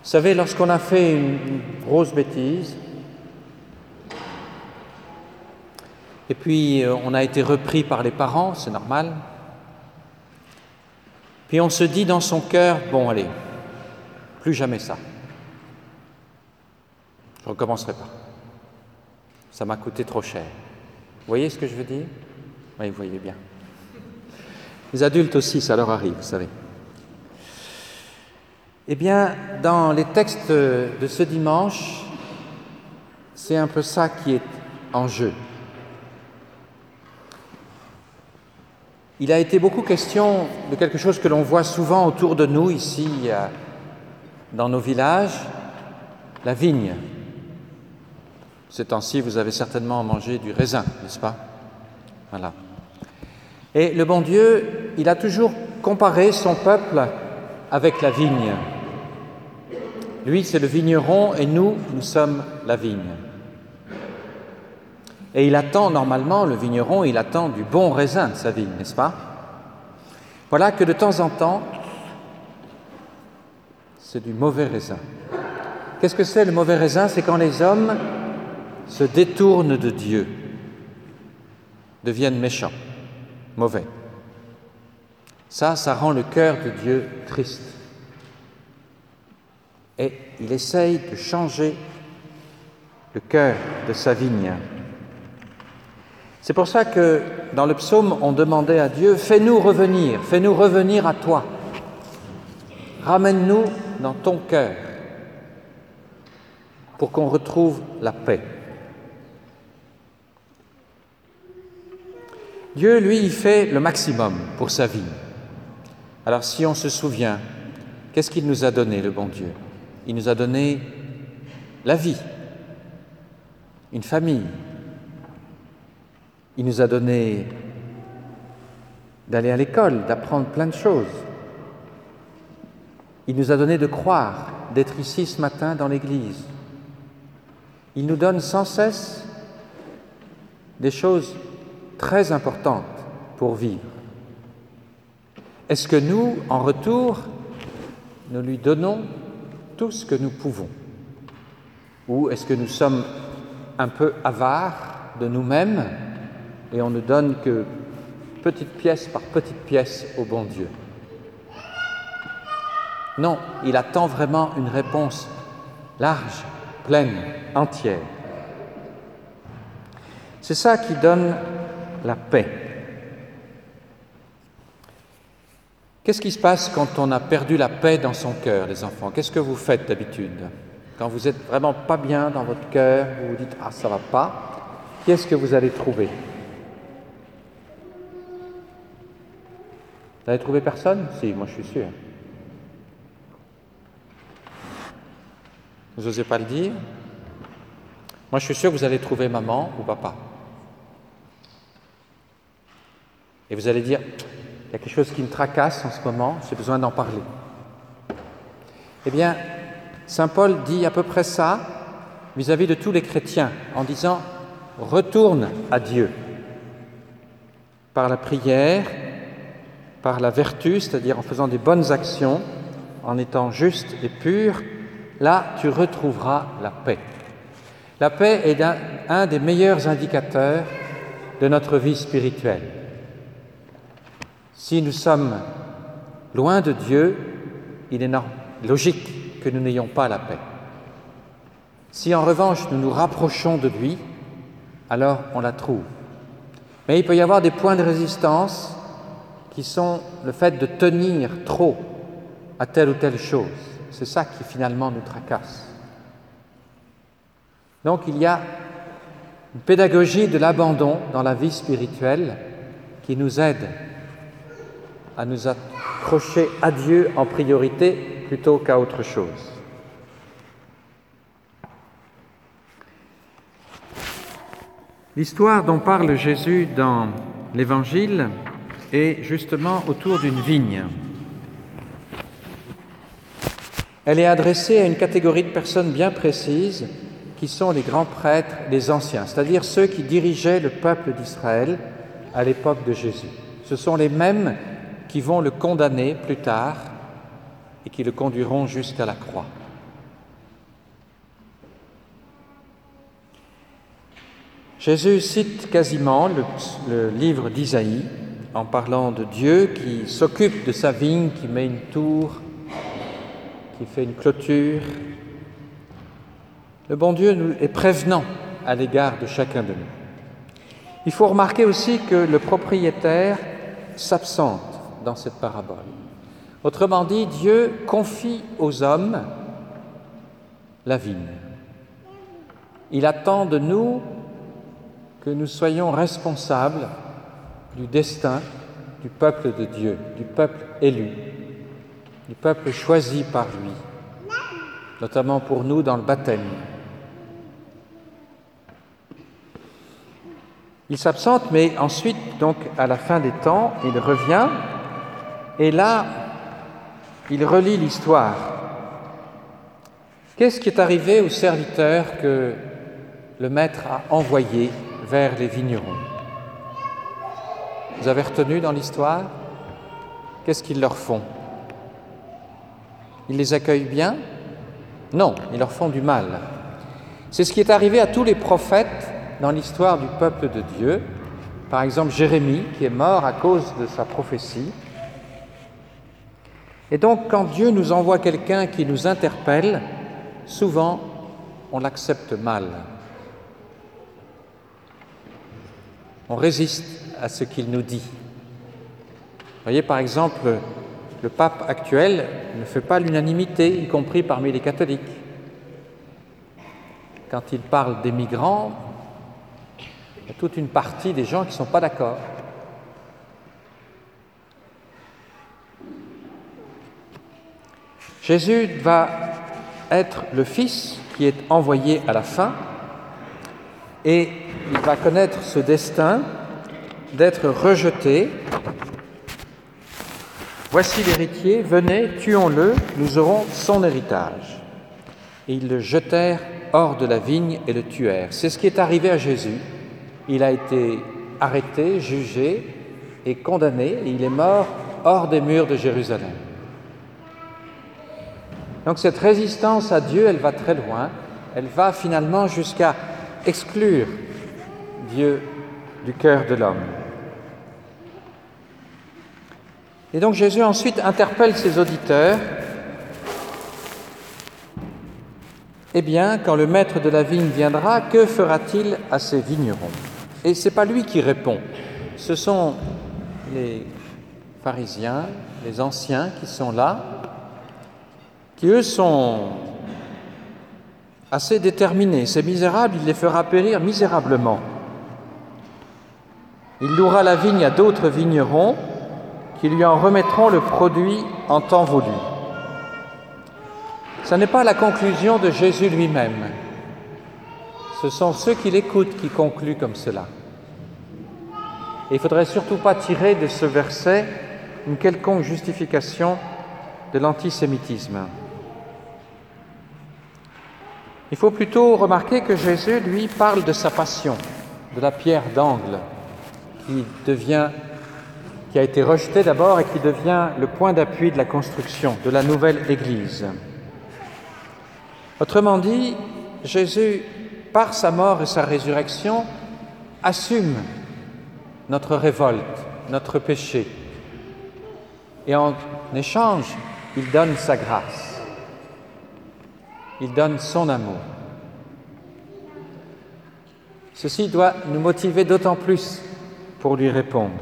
Vous savez, lorsqu'on a fait une grosse bêtise, et puis on a été repris par les parents, c'est normal, puis on se dit dans son cœur, bon allez, plus jamais ça. Je ne recommencerai pas. Ça m'a coûté trop cher. Vous voyez ce que je veux dire? Oui, vous voyez bien. Les adultes aussi, ça leur arrive, vous savez. Eh bien, dans les textes de ce dimanche, c'est un peu ça qui est en jeu. Il a été beaucoup question de quelque chose que l'on voit souvent autour de nous, ici, dans nos villages, la vigne. Ces temps-ci, vous avez certainement mangé du raisin, n'est-ce pas? Voilà. Et le bon Dieu, il a toujours comparé son peuple avec la vigne. Lui, c'est le vigneron et nous sommes la vigne. Et il attend normalement, le vigneron, il attend du bon raisin de sa vigne, n'est-ce pas? Voilà que de temps en temps, c'est du mauvais raisin. Qu'est-ce que c'est le mauvais raisin? C'est quand les hommes se détournent de Dieu, deviennent méchants, mauvais. Ça rend le cœur de Dieu triste. Et il essaye de changer le cœur de sa vigne. C'est pour ça que dans le psaume, on demandait à Dieu, fais-nous revenir à toi. Ramène-nous dans ton cœur pour qu'on retrouve la paix. Dieu, lui, il fait le maximum pour sa vie. Alors si on se souvient, qu'est-ce qu'il nous a donné, le bon Dieu? Il nous a donné la vie, une famille. Il nous a donné d'aller à l'école, d'apprendre plein de choses. Il nous a donné de croire, d'être ici ce matin dans l'église. Il nous donne sans cesse des choses très importantes pour vivre. Est-ce que nous, en retour, nous lui donnons tout ce que nous pouvons? Ou est-ce que nous sommes un peu avares de nous-mêmes et on ne donne que petite pièce par petite pièce au bon Dieu? Non, il attend vraiment une réponse large, pleine, entière. C'est ça qui donne la paix. Qu'est-ce qui se passe quand on a perdu la paix dans son cœur, les enfants? Qu'est-ce que vous faites d'habitude? Quand vous n'êtes vraiment pas bien dans votre cœur, vous vous dites « Ah, ça ne va pas », qu'est-ce que vous allez trouver? Vous n'allez trouver personne? Si, moi je suis sûr. Vous n'osez pas le dire? Moi je suis sûr que vous allez trouver maman ou papa. Et vous allez dire, il y a quelque chose qui me tracasse en ce moment, j'ai besoin d'en parler. Eh bien, saint Paul dit à peu près ça vis-à-vis de tous les chrétiens, en disant, retourne à Dieu par la prière, par la vertu, c'est-à-dire en faisant des bonnes actions, en étant juste et pur, là tu retrouveras la paix. La paix est un des meilleurs indicateurs de notre vie spirituelle. Si nous sommes loin de Dieu, il est logique que nous n'ayons pas la paix. Si en revanche nous nous rapprochons de lui, alors on la trouve. Mais il peut y avoir des points de résistance qui sont le fait de tenir trop à telle ou telle chose. C'est ça qui finalement nous tracasse. Donc il y a une pédagogie de l'abandon dans la vie spirituelle qui nous aide à nous accrocher à Dieu en priorité plutôt qu'à autre chose. L'histoire dont parle Jésus dans l'Évangile est justement autour d'une vigne. Elle est adressée à une catégorie de personnes bien précises qui sont les grands prêtres, les anciens, c'est-à-dire ceux qui dirigeaient le peuple d'Israël à l'époque de Jésus. Ce sont les mêmes qui vont le condamner plus tard et qui le conduiront jusqu'à la croix. Jésus cite quasiment le livre d'Isaïe en parlant de Dieu qui s'occupe de sa vigne, qui met une tour, qui fait une clôture. Le bon Dieu est prévenant à l'égard de chacun de nous. Il faut remarquer aussi que le propriétaire s'absente dans cette parabole. Autrement dit, Dieu confie aux hommes la vigne. Il attend de nous que nous soyons responsables du destin du peuple de Dieu, du peuple élu, du peuple choisi par lui, notamment pour nous dans le baptême. Il s'absente, mais ensuite, donc à la fin des temps, il revient, et là, il relit l'histoire. Qu'est-ce qui est arrivé aux serviteurs que le maître a envoyés vers les vignerons? Vous avez retenu dans l'histoire? Qu'est-ce qu'ils leur font? Ils les accueillent bien? Non, ils leur font du mal. C'est ce qui est arrivé à tous les prophètes dans l'histoire du peuple de Dieu. Par exemple, Jérémie, qui est mort à cause de sa prophétie. Et donc, quand Dieu nous envoie quelqu'un qui nous interpelle, souvent, on l'accepte mal. On résiste à ce qu'il nous dit. Vous voyez, par exemple, le pape actuel ne fait pas l'unanimité, y compris parmi les catholiques. Quand il parle des migrants, il y a toute une partie des gens qui ne sont pas d'accord. Jésus va être le Fils qui est envoyé à la fin et il va connaître ce destin d'être rejeté. Voici l'héritier, venez, tuons-le, nous aurons son héritage. Et ils le jetèrent hors de la vigne et le tuèrent. C'est ce qui est arrivé à Jésus. Il a été arrêté, jugé et condamné, et il est mort hors des murs de Jérusalem. Donc cette résistance à Dieu, elle va très loin. Elle va finalement jusqu'à exclure Dieu du cœur de l'homme. Et donc Jésus ensuite interpelle ses auditeurs. Eh bien, quand le maître de la vigne viendra, que fera-t-il à ces vignerons? Et ce n'est pas lui qui répond, ce sont les pharisiens, les anciens qui sont là, qui eux sont assez déterminés. Ces misérables, il les fera périr misérablement. Il louera la vigne à d'autres vignerons qui lui en remettront le produit en temps voulu. Ce n'est pas la conclusion de Jésus lui-même. Ce sont ceux qui l'écoutent qui concluent comme cela. Et il ne faudrait surtout pas tirer de ce verset une quelconque justification de l'antisémitisme. Il faut plutôt remarquer que Jésus, lui, parle de sa passion, de la pierre d'angle qui a été rejetée d'abord et qui devient le point d'appui de la construction de la nouvelle Église. Autrement dit, Jésus, par sa mort et sa résurrection, assume notre révolte, notre péché. Et en échange, il donne sa grâce. Il donne son amour. Ceci doit nous motiver d'autant plus pour lui répondre.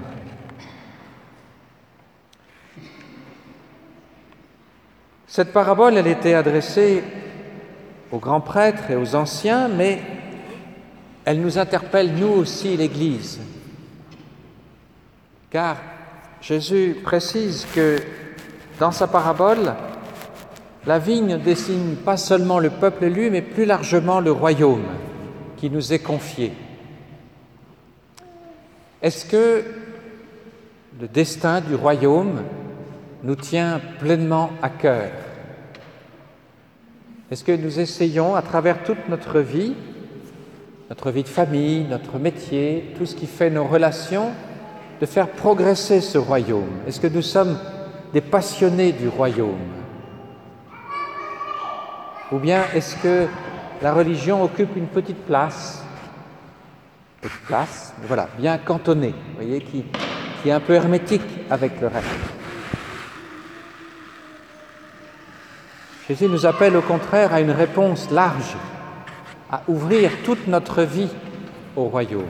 Cette parabole, elle était adressée aux grands prêtres et aux anciens, mais elle nous interpelle, nous aussi, l'Église. Car Jésus précise que dans sa parabole, la vigne dessine pas seulement le peuple élu, mais plus largement le royaume qui nous est confié. Est-ce que le destin du royaume nous tient pleinement à cœur? Est-ce que nous essayons, à travers toute notre vie de famille, notre métier, tout ce qui fait nos relations, de faire progresser ce royaume? Est-ce que nous sommes des passionnés du royaume? Ou bien est-ce que la religion occupe une petite place petite place, mais voilà, bien cantonnée, vous voyez, qui est un peu hermétique avec le reste. Jésus nous appelle au contraire à une réponse large, à ouvrir toute notre vie au royaume.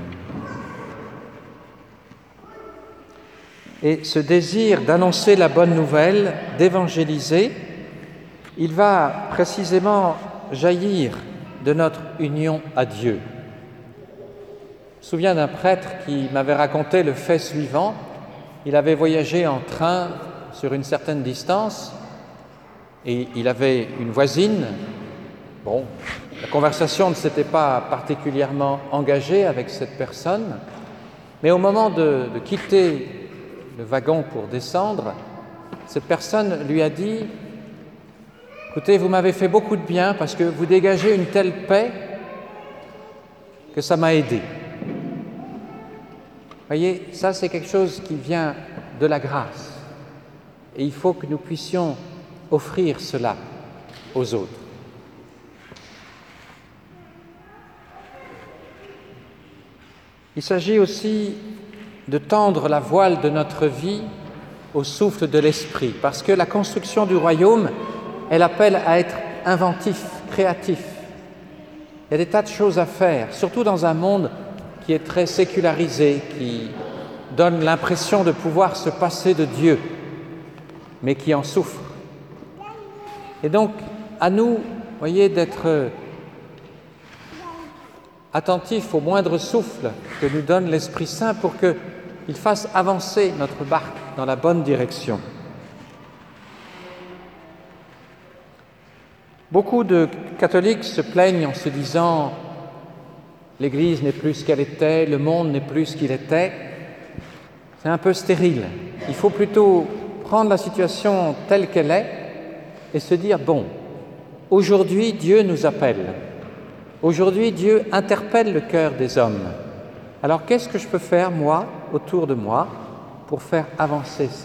Et ce désir d'annoncer la bonne nouvelle, d'évangéliser, il va précisément jaillir de notre union à Dieu. Je me souviens d'un prêtre qui m'avait raconté le fait suivant. Il avait voyagé en train sur une certaine distance et il avait une voisine. Bon, la conversation ne s'était pas particulièrement engagée avec cette personne, mais au moment de quitter le wagon pour descendre, cette personne lui a dit « Écoutez, vous m'avez fait beaucoup de bien parce que vous dégagez une telle paix que ça m'a aidé. » Voyez, ça c'est quelque chose qui vient de la grâce. Et il faut que nous puissions offrir cela aux autres. Il s'agit aussi de tendre la voile de notre vie au souffle de l'Esprit, parce que la construction du royaume, elle appelle à être inventif, créatif. Il y a des tas de choses à faire, surtout dans un monde qui est très sécularisé, qui donne l'impression de pouvoir se passer de Dieu, mais qui en souffre. Et donc, à nous, voyez, d'être attentifs au moindre souffle que nous donne l'Esprit Saint pour qu'il fasse avancer notre barque dans la bonne direction. Beaucoup de catholiques se plaignent en se disant « l'Église n'est plus ce qu'elle était, le monde n'est plus ce qu'il était ». C'est un peu stérile. Il faut plutôt prendre la situation telle qu'elle est et se dire « bon, aujourd'hui Dieu nous appelle, aujourd'hui Dieu interpelle le cœur des hommes. Alors qu'est-ce que je peux faire, moi, autour de moi, pour faire avancer ça ?»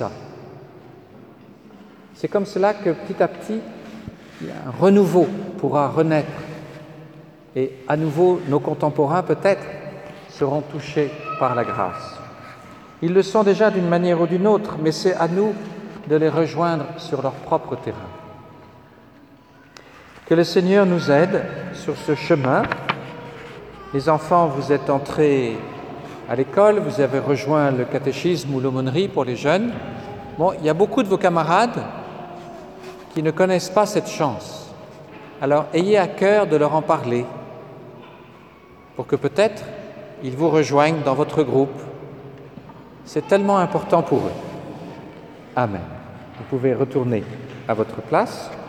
C'est comme cela que petit à petit, un renouveau pourra renaître. Et à nouveau, nos contemporains, peut-être, seront touchés par la grâce. Ils le sont déjà d'une manière ou d'une autre, mais c'est à nous de les rejoindre sur leur propre terrain. Que le Seigneur nous aide sur ce chemin. Les enfants, vous êtes entrés à l'école, vous avez rejoint le catéchisme ou l'aumônerie pour les jeunes. Bon, il y a beaucoup de vos camarades qui ne connaissent pas cette chance. Alors, ayez à cœur de leur en parler pour que peut-être ils vous rejoignent dans votre groupe. C'est tellement important pour eux. Amen. Vous pouvez retourner à votre place.